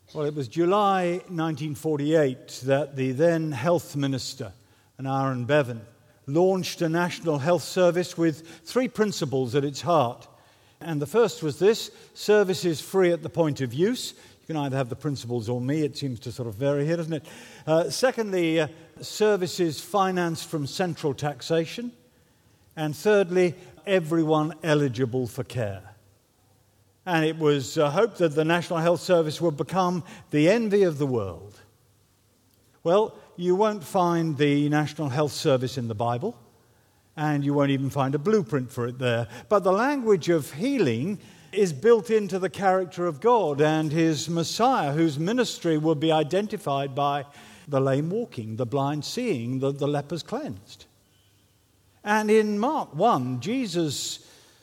Well, it was July 1948 that the then health minister, Aaron Bevan, launched a national health service with three principles at its heart. And the first was this: service is free at the point of use. You can either have the principles or me. It seems to sort of vary here, doesn't it? Secondly, service is financed from central taxation. And thirdly, everyone eligible for care. And it was hoped that the National Health Service would become the envy of the world. Well, you won't find the National Health Service in the Bible, and you won't even find a blueprint for it there. But the language of healing is built into the character of God and His Messiah, whose ministry will be identified by the lame walking, the blind seeing, the lepers cleansed. And in Mark 1, Jesus,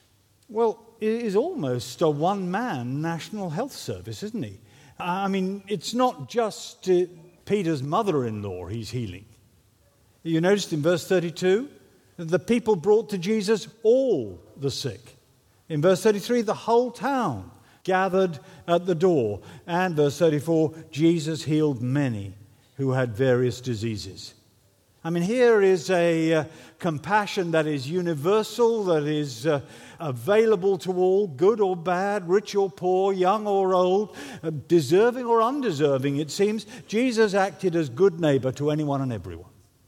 is almost a one-man National Health Service, isn't he? I mean, it's not just Peter's mother-in-law he's healing. You noticed in verse 32, the people brought to Jesus all the sick. In verse 33, the whole town gathered at the door. And verse 34, Jesus healed many who had various diseases. I mean, here is a compassion that is universal, that is available to all, good or bad, rich or poor, young or old, deserving or undeserving, it seems. Jesus acted as good neighbor to anyone and everyone.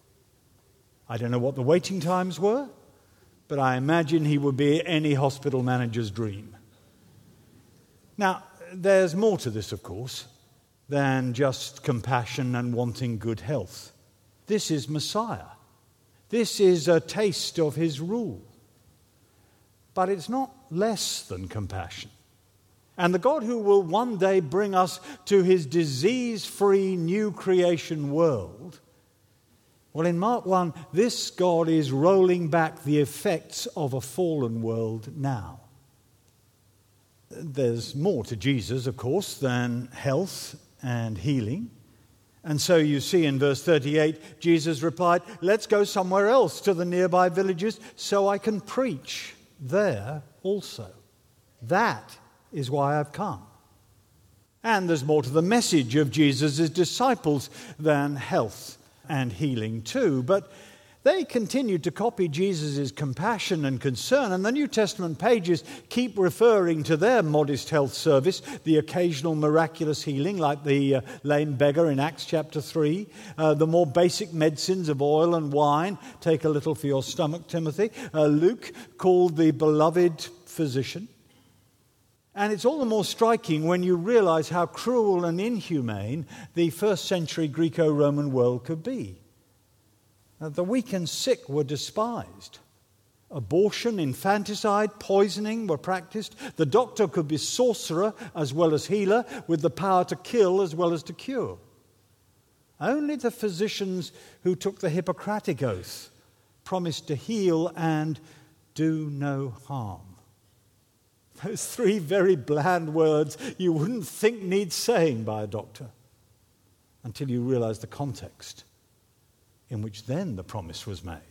I don't know what the waiting times were, but I imagine he would be any hospital manager's dream. Now, there's more to this, of course, than just compassion and wanting good health. This is Messiah. This is a taste of his rule. But it's not less than compassion. And the God who will one day bring us to his disease-free new creation world, well, in Mark 1, this God is rolling back the effects of a fallen world now. There's more to Jesus, of course, than health and healing. And so you see in verse 38, Jesus replied, "Let's go somewhere else to the nearby villages so I can preach there also. That is why I've come." And there's more to the message of Jesus' disciples than health and healing too. But they continued to copy Jesus' compassion and concern, and the New Testament pages keep referring to their modest health service, the occasional miraculous healing like the lame beggar in Acts chapter 3, the more basic medicines of oil and wine. Take a little for your stomach, Timothy. Luke called the beloved physician. And it's all the more striking when you realize how cruel and inhumane the first century Greco-Roman world could be. The weak and sick were despised. Abortion, infanticide, poisoning were practiced. The doctor could be sorcerer as well as healer, with the power to kill as well as to cure. Only the physicians who took the Hippocratic oath promised to heal and do no harm. Those three very bland words you wouldn't think need saying by a doctor until you realize the context in which then the promise was made.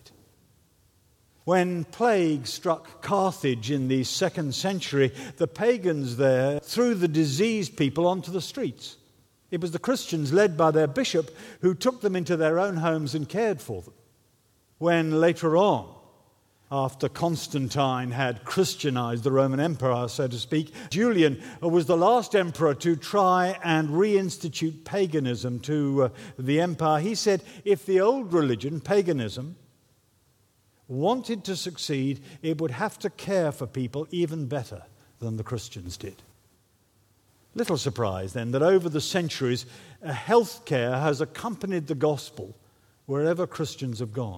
When plague struck Carthage in the 2nd century, the pagans there threw the diseased people onto the streets. It was the Christians, led by their bishop, who took them into their own homes and cared for them. When later on, after Constantine had Christianized the Roman Empire, so to speak, Julian was the last emperor to try and reinstitute paganism to the empire. He said, if the old religion, paganism, wanted to succeed, it would have to care for people even better than the Christians did. Little surprise then that over the centuries, health care has accompanied the gospel wherever Christians have gone.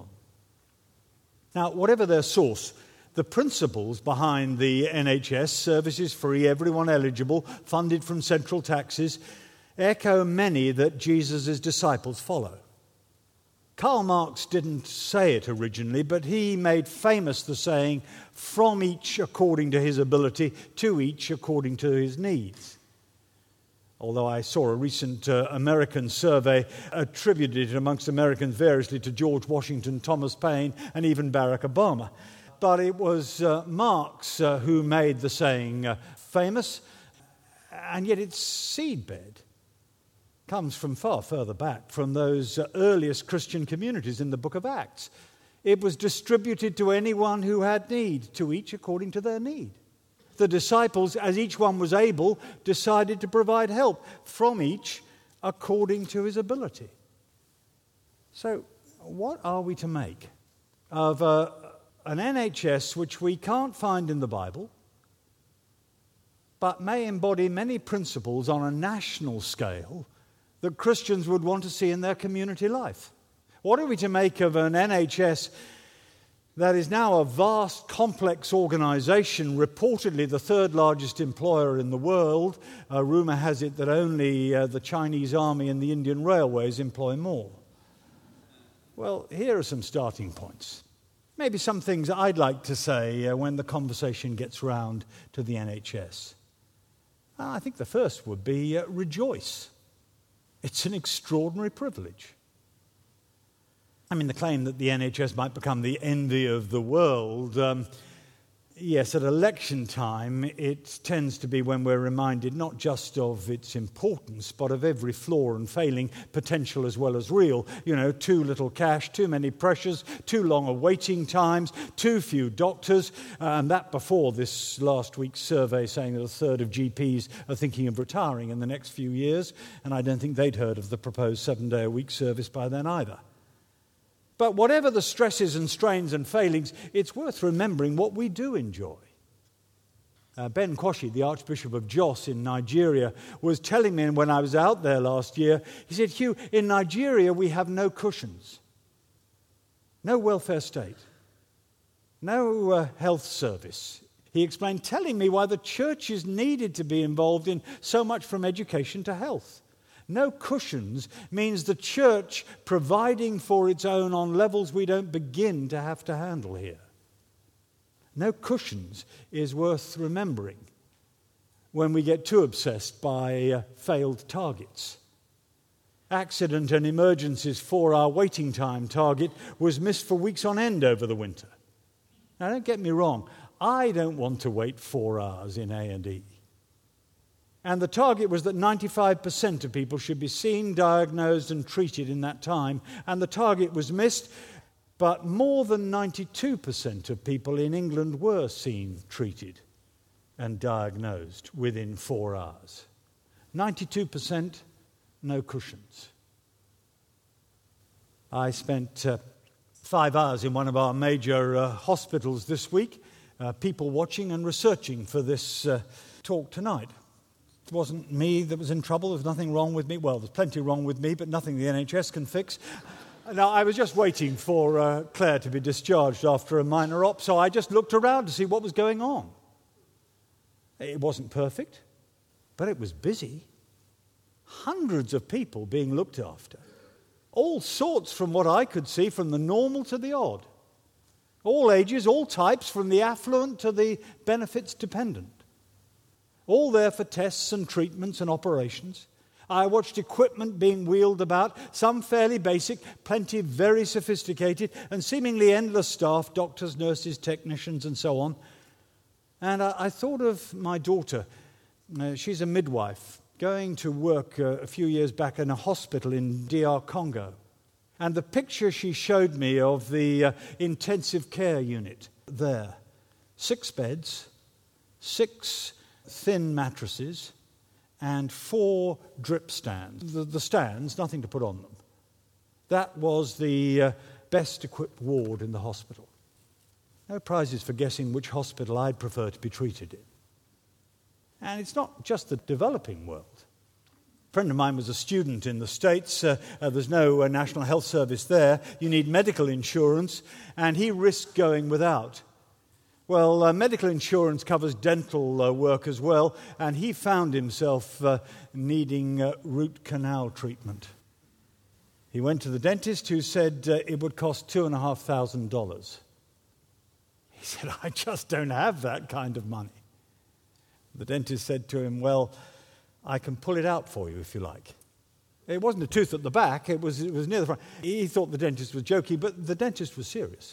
Now, whatever their source, the principles behind the NHS, services free, everyone eligible, funded from central taxes, echo many that Jesus' disciples follow. Karl Marx didn't say it originally, but he made famous the saying, "From each according to his ability, to each according to his needs." Although I saw a recent American survey attributed amongst Americans variously to George Washington, Thomas Paine, and even Barack Obama. But it was Marx who made the saying famous, and yet its seedbed comes from far further back, from those earliest Christian communities in the book of Acts. It was distributed to anyone who had need, to each according to their need. The disciples, as each one was able, decided to provide help from each according to his ability. So, what are we to make of an NHS which we can't find in the Bible, but may embody many principles on a national scale that Christians would want to see in their community life? What are we to make of an NHS that is now a vast, complex organisation, reportedly the third largest employer in the world? Rumour has it that only the Chinese Army and the Indian Railways employ more. Well, here are some starting points. Maybe some things I'd like to say when the conversation gets round to the NHS. I think the first would be rejoice. It's an extraordinary privilege. I mean, the claim that the NHS might become the envy of the world, yes, at election time, it tends to be when we're reminded not just of its importance, but of every flaw and failing, potential as well as real. You know, too little cash, too many pressures, too long waiting times, too few doctors, and that before this last week's survey saying that a third of GPs are thinking of retiring in the next few years, and I don't think they'd heard of the proposed 7-day-a-week service by then either. But whatever the stresses and strains and failings, it's worth remembering what we do enjoy. Ben Kwashi, the Archbishop of Jos in Nigeria, was telling me when I was out there last year, he said, Hugh, in Nigeria we have no cushions, no welfare state, no health service. He explained, telling me why the churches needed to be involved in so much from education to health. No cushions means the church providing for its own on levels we don't begin to have to handle here. No cushions is worth remembering when we get too obsessed by failed targets. Accident and emergencies 4-hour waiting time target was missed for weeks on end over the winter. Now, don't get me wrong. I don't want to wait 4 hours in A&E. And the target was that 95% of people should be seen, diagnosed and treated in that time. And the target was missed, but more than 92% of people in England were seen, treated and diagnosed within 4 hours. 92%, no cushions. I spent 5 hours in one of our major hospitals this week, people watching and researching for this talk tonight. It wasn't me that was in trouble. There was nothing wrong with me. Well, there's plenty wrong with me, but nothing the NHS can fix. Now, I was just waiting for Claire to be discharged after a minor op, so I just looked around to see what was going on. It wasn't perfect, but it was busy. Hundreds of people being looked after. All sorts from what I could see, from the normal to the odd. All ages, all types, from the affluent to the benefits dependent. All there for tests and treatments and operations. I watched equipment being wheeled about, some fairly basic, plenty very sophisticated, and seemingly endless staff, doctors, nurses, technicians, and so on. And I thought of my daughter. She's a midwife, going to work a few years back in a hospital in DR Congo. And the picture she showed me of the intensive care unit there. 6 beds, 6 thin mattresses, and 4 drip stands. The stands, nothing to put on them. That was the best equipped ward in the hospital. No prizes for guessing which hospital I'd prefer to be treated in. And it's not just the developing world. A friend of mine was a student in the States. There's no National Health Service there. You need medical insurance, and he risked going without. Well, medical insurance covers dental work as well, and he found himself needing root canal treatment. He went to the dentist, who said it would cost $2,500. He said, I just don't have that kind of money. The dentist said to him, well, I can pull it out for you if you like. It wasn't a tooth at the back, it was near the front. He thought the dentist was joking, but the dentist was serious.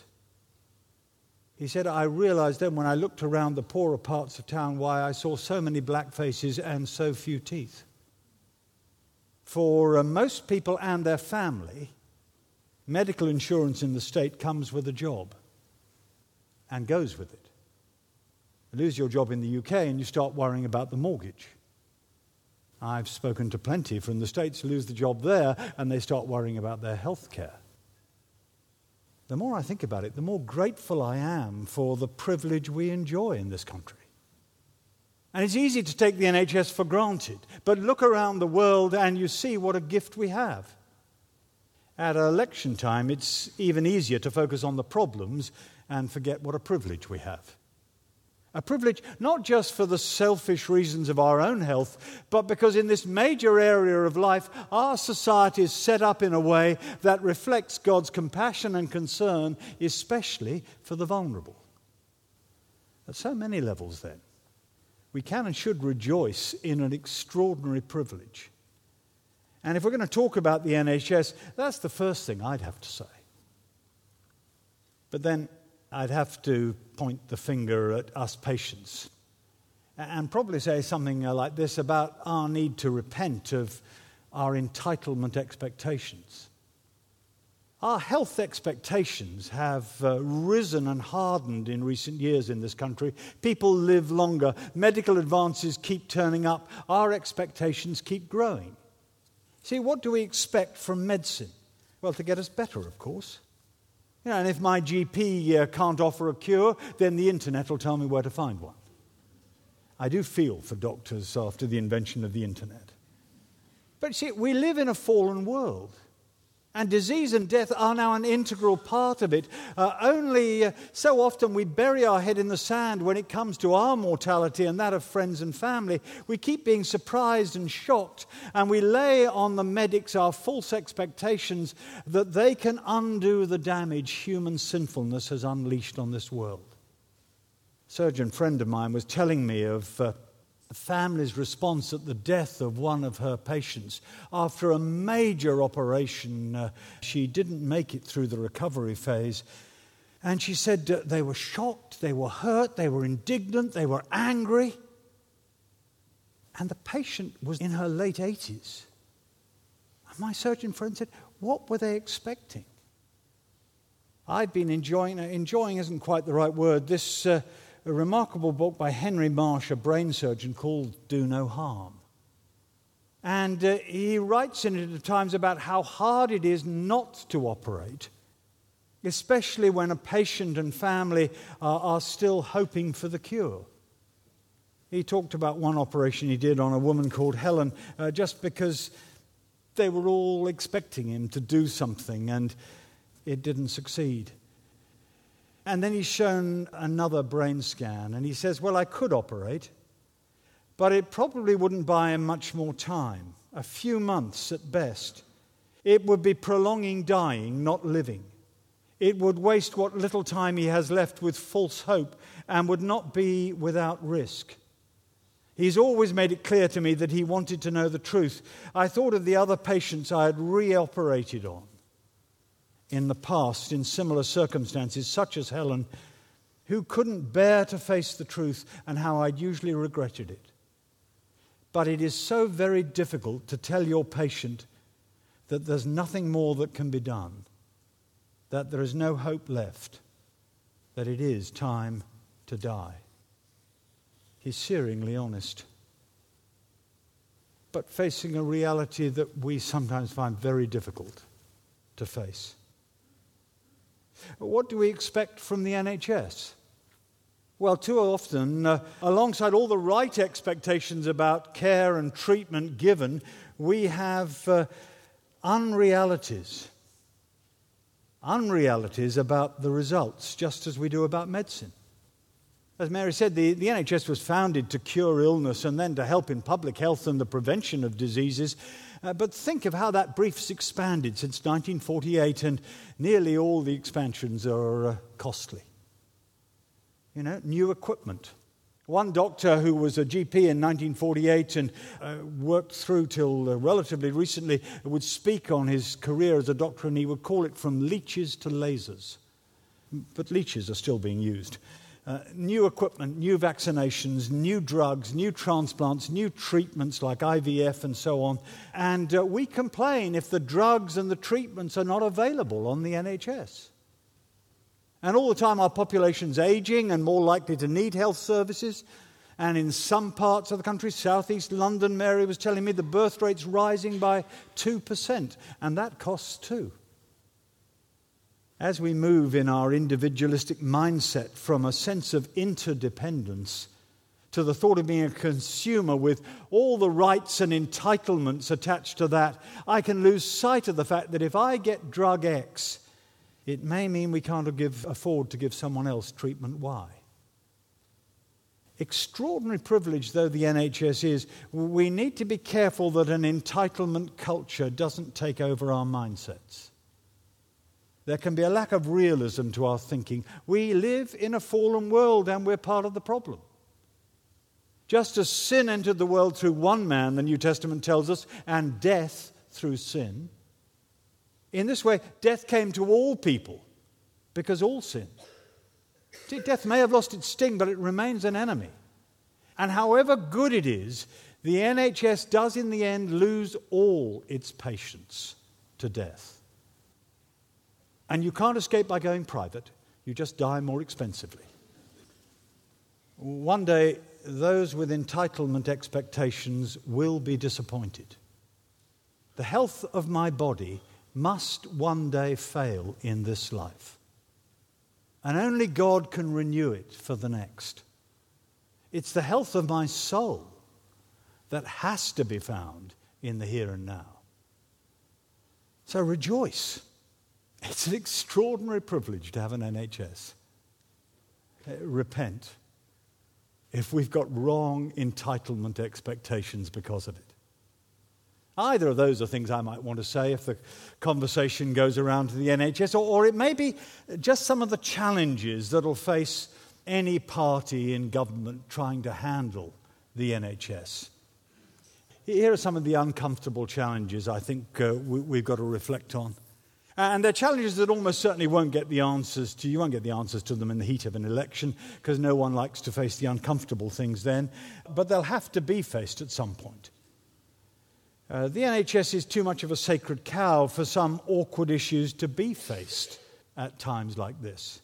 He said, I realized then when I looked around the poorer parts of town why I saw so many black faces and so few teeth. for most people and their family, medical insurance in the state comes with a job and goes with it. You lose your job in the UK and you start worrying about the mortgage. I've spoken to plenty from the States who lose the job there and they start worrying about their health care. The more I think about it, the more grateful I am for the privilege we enjoy in this country. And it's easy to take the NHS for granted, but look around the world and you see what a gift we have. At election time, it's even easier to focus on the problems and forget what a privilege we have. A privilege not just for the selfish reasons of our own health, but because in this major area of life, our society is set up in a way that reflects God's compassion and concern, especially for the vulnerable. At so many levels, then, we can and should rejoice in an extraordinary privilege. And if we're going to talk about the NHS, that's the first thing I'd have to say. But then I'd have to point the finger at us patients and probably say something like this about our need to repent of our entitlement expectations. Our health expectations have risen and hardened in recent years in this country. People live longer. Medical advances keep turning up. Our expectations keep growing. See, what do we expect from medicine? Well, to get us better, of course. And if my GP can't offer a cure, then the internet will tell me where to find one. I do feel for doctors after the invention of the internet. But see, we live in a fallen world. And disease and death are now an integral part of it. Only so often we bury our head in the sand when it comes to our mortality and that of friends and family. We keep being surprised and shocked, and we lay on the medics our false expectations that they can undo the damage human sinfulness has unleashed on this world. A surgeon friend of mine was telling me of a family's response at the death of one of her patients. After a major operation, she didn't make it through the recovery phase. And she said they were shocked, they were hurt, they were indignant, they were angry. And the patient was in her late 80s. And my surgeon friend said, what were they expecting? I'd been enjoying isn't quite the right word, this a remarkable book by Henry Marsh, a brain surgeon, called Do No Harm. And he writes in it at times about how hard it is not to operate, especially when a patient and family are still hoping for the cure. He talked about one operation he did on a woman called Helen, just because they were all expecting him to do something and it didn't succeed. And then he's shown another brain scan, and he says, well, I could operate, but it probably wouldn't buy him much more time, a few months at best. It would be prolonging dying, not living. It would waste what little time he has left with false hope and would not be without risk. He's always made it clear to me that he wanted to know the truth. I thought of the other patients I had reoperated on in the past in similar circumstances, such as Helen, who couldn't bear to face the truth and how I'd usually regretted it. But it is so very difficult to tell your patient that there's nothing more that can be done, that there is no hope left, that it is time to die. He's searingly honest, but facing a reality that we sometimes find very difficult to face. What do we expect from the NHS? Well, too often, alongside all the right expectations about care and treatment given, we have unrealities. Unrealities about the results, just as we do about medicine. As Mary said, the NHS was founded to cure illness and then to help in public health and the prevention of diseases. But think of how that brief's expanded since 1948, and nearly all the expansions are costly. New equipment. One doctor who was a GP in 1948 and worked through till relatively recently would speak on his career as a doctor, and he would call it from leeches to lasers. But leeches are still being used. new equipment, new vaccinations, new drugs, new transplants, new treatments like IVF and so on. And we complain if the drugs and the treatments are not available on the NHS. And all the time our population's aging and more likely to need health services. And in some parts of the country, southeast London, Mary was telling me, the birth rate's rising by 2%. And that costs too. As we move in our individualistic mindset from a sense of interdependence to the thought of being a consumer with all the rights and entitlements attached to that, I can lose sight of the fact that if I get drug X, it may mean we can't afford to give someone else treatment Y. Extraordinary privilege though the NHS is, we need to be careful that an entitlement culture doesn't take over our mindsets. There can be a lack of realism to our thinking. We live in a fallen world and we're part of the problem. Just as sin entered the world through one man, the New Testament tells us, and death through sin, in this way, death came to all people because all sinned. See, death may have lost its sting, but it remains an enemy. And however good it is, the NHS does in the end lose all its patients to death. And you can't escape by going private. You just die more expensively. One day, those with entitlement expectations will be disappointed. The health of my body must one day fail in this life. And only God can renew it for the next. It's the health of my soul that has to be found in the here and now. So rejoice. It's an extraordinary privilege to have an NHS. Repent if we've got wrong entitlement expectations because of it. Either of those are things I might want to say if the conversation goes around to the NHS, or it may be just some of the challenges that will face any party in government trying to handle the NHS. Here are some of the uncomfortable challenges I think we've got to reflect on. And they're challenges that almost certainly won't get the answers to. You won't get the answers to them in the heat of an election because no one likes to face the uncomfortable things then. But they'll have to be faced at some point. The NHS is too much of a sacred cow for some awkward issues to be faced at times like this.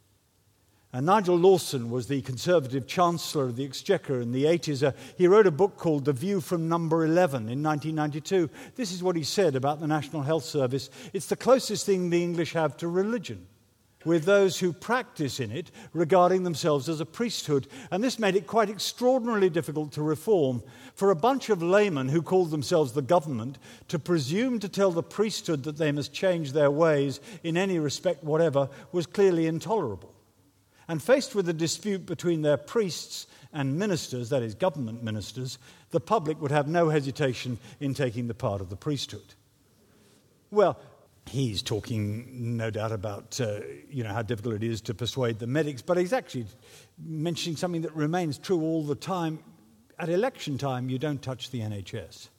Nigel Lawson was the Conservative Chancellor of the Exchequer in the 80s. He wrote a book called The View from Number 11 in 1992. This is what he said about the National Health Service. It's the closest thing the English have to religion, with those who practice in it regarding themselves as a priesthood. And this made it quite extraordinarily difficult to reform for a bunch of laymen who called themselves the government to presume to tell the priesthood that they must change their ways in any respect whatever was clearly intolerable. And faced with a dispute between their priests and ministers, that is, government ministers, the public would have no hesitation in taking the part of the priesthood. Well, he's talking, no doubt, about how difficult it is to persuade the medics, but he's actually mentioning something that remains true all the time. At election time, you don't touch the NHS.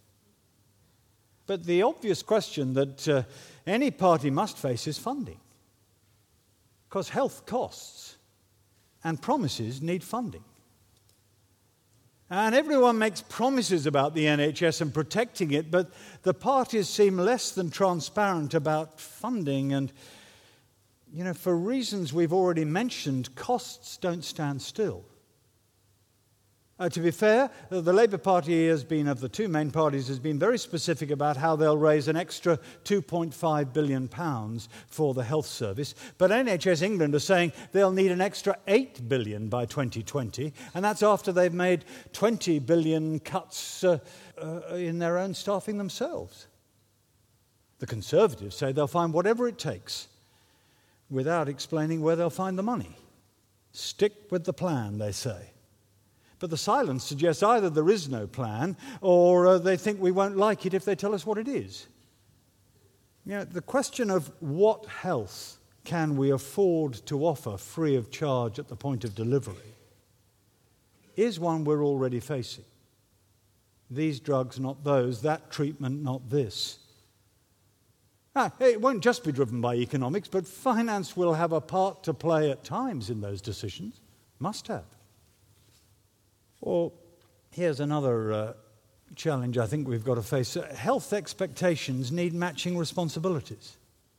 But the obvious question that any party must face is funding, because health costs. And promises need funding. And everyone makes promises about the NHS and protecting it, but the parties seem less than transparent about funding. And, for reasons we've already mentioned, costs don't stand still. To be fair, the Labour Party has been, of the two main parties, has been very specific about how they'll raise an extra £2.5 billion for the health service. But NHS England are saying they'll need an extra £8 billion by 2020, and that's after they've made £20 billion cuts in their own staffing themselves. The Conservatives say they'll find whatever it takes without explaining where they'll find the money. Stick with the plan, they say. But the silence suggests either there is no plan or they think we won't like it if they tell us what it is. The question of what health can we afford to offer free of charge at the point of delivery is one we're already facing. These drugs, not those. That treatment, not this. It won't just be driven by economics, but finance will have a part to play at times in those decisions. Must have. Or here's another challenge I think we've got to face. Health expectations need matching responsibilities.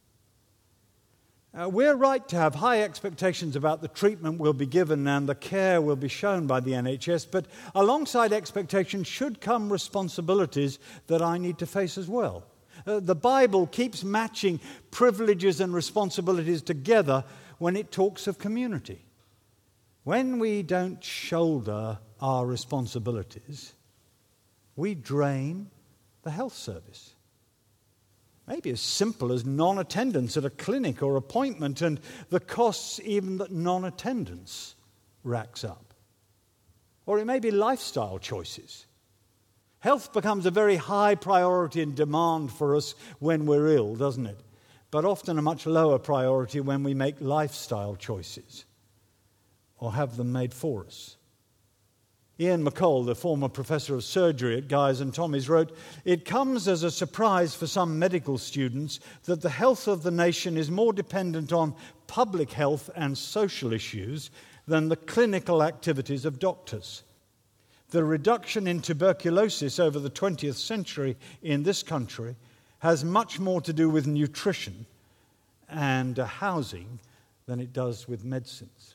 We're right to have high expectations about the treatment we'll be given and the care will be shown by the NHS, but alongside expectations should come responsibilities that I need to face as well. The Bible keeps matching privileges and responsibilities together when it talks of community. When we don't shoulder our responsibilities, we drain the health service. Maybe as simple as non-attendance at a clinic or appointment and the costs even that non-attendance racks up. Or it may be lifestyle choices. Health becomes a very high priority and demand for us when we're ill, doesn't it? But often a much lower priority when we make lifestyle choices or have them made for us. Ian McColl, the former professor of surgery at Guy's and Tommy's, wrote, "It comes as a surprise for some medical students that the health of the nation is more dependent on public health and social issues than the clinical activities of doctors. The reduction in tuberculosis over the 20th century in this country has much more to do with nutrition and housing than it does with medicines."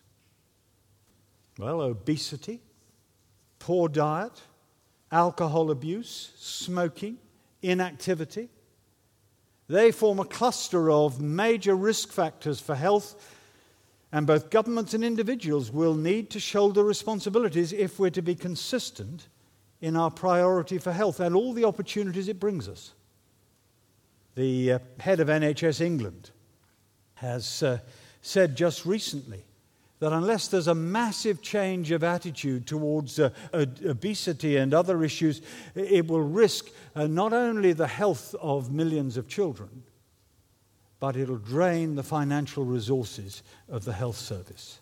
Well, obesity, poor diet, alcohol abuse, smoking, inactivity. They form a cluster of major risk factors for health, and both governments and individuals will need to shoulder responsibilities if we're to be consistent in our priority for health and all the opportunities it brings us. The head of NHS England has said just recently that unless there's a massive change of attitude towards obesity and other issues, it will risk not only the health of millions of children, but it'll drain the financial resources of the health service.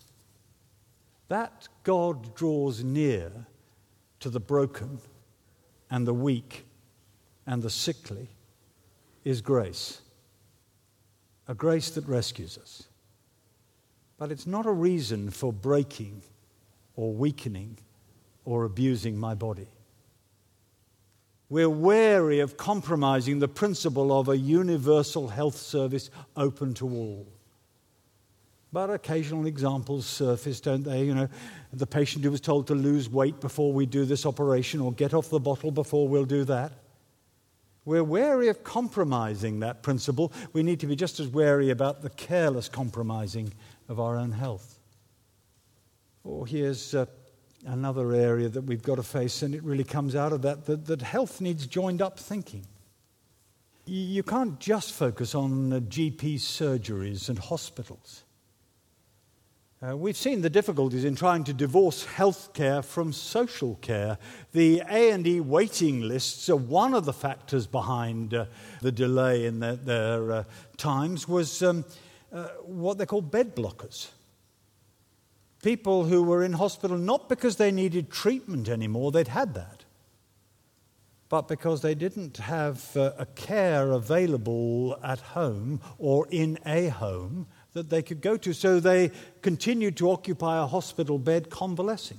That God draws near to the broken and the weak and the sickly is grace, a grace that rescues us. But it's not a reason for breaking or weakening or abusing my body. We're wary of compromising the principle of a universal health service open to all. But occasional examples surface, don't they? You know, the patient who was told to lose weight before we do this operation or get off the bottle before we'll do that. We're wary of compromising that principle. We need to be just as wary about the careless compromising of our own health. Or here's another area that we've got to face, and it really comes out of that health needs joined-up thinking. You can't just focus on GP surgeries and hospitals. We've seen the difficulties in trying to divorce health care from social care. The A&E waiting lists are one of the factors behind the delay in their times was what they call bed blockers. People who were in hospital not because they needed treatment anymore, they'd had that, but because they didn't have a care available at home or in a home that they could go to, so they continued to occupy a hospital bed convalescing.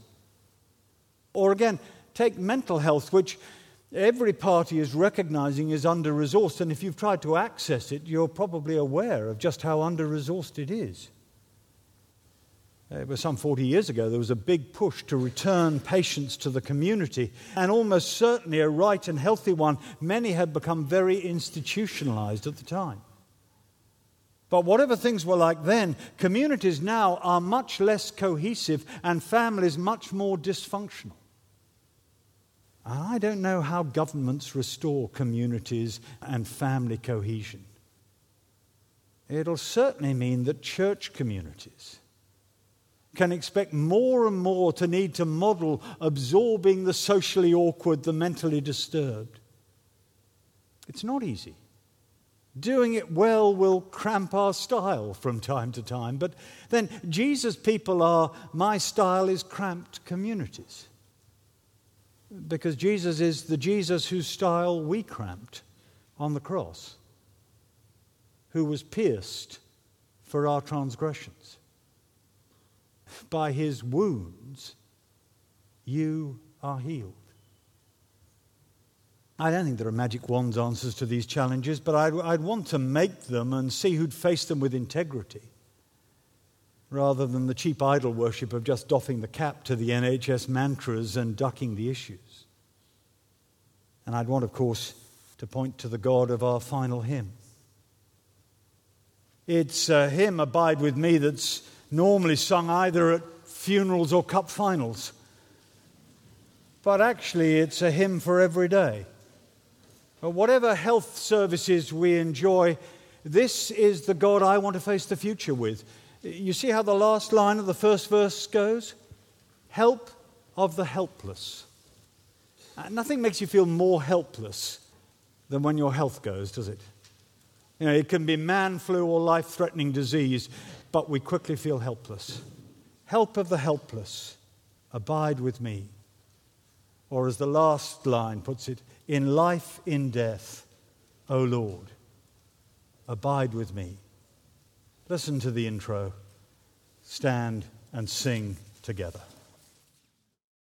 Or again, take mental health, which every party is recognizing is under-resourced, and if you've tried to access it, you're probably aware of just how under-resourced it is. It was some 40 years ago, there was a big push to return patients to the community, and almost certainly a right and healthy one. Many had become very institutionalized at the time. But whatever things were like then, communities now are much less cohesive and families much more dysfunctional. And I don't know how governments restore communities and family cohesion. It'll certainly mean that church communities can expect more and more to need to model absorbing the socially awkward, the mentally disturbed. It's not easy. Doing it well will cramp our style from time to time, but then Jesus' people are, my style is cramped communities. Because Jesus is the Jesus whose style we cramped on the cross, who was pierced for our transgressions, By his wounds, you are healed. I don't think there are magic wands answers to these challenges, but I'd want to make them and see who'd face them with integrity, rather than the cheap idol worship of just doffing the cap to the NHS mantras and ducking the issues. And I'd want, of course, to point to the God of our final hymn. It's a hymn, Abide With Me, that's normally sung either at funerals or cup finals. But actually, it's a hymn for every day. Whatever health services we enjoy, this is the God I want to face the future with. You see how the last line of the first verse goes? Help of the helpless. Nothing makes you feel more helpless than when your health goes, does it? You know, it can be man flu or life-threatening disease, but we quickly feel helpless. Help of the helpless, abide with me. Or as the last line puts it, in life, in death, O Lord, abide with me. Listen to the intro. Stand and sing together.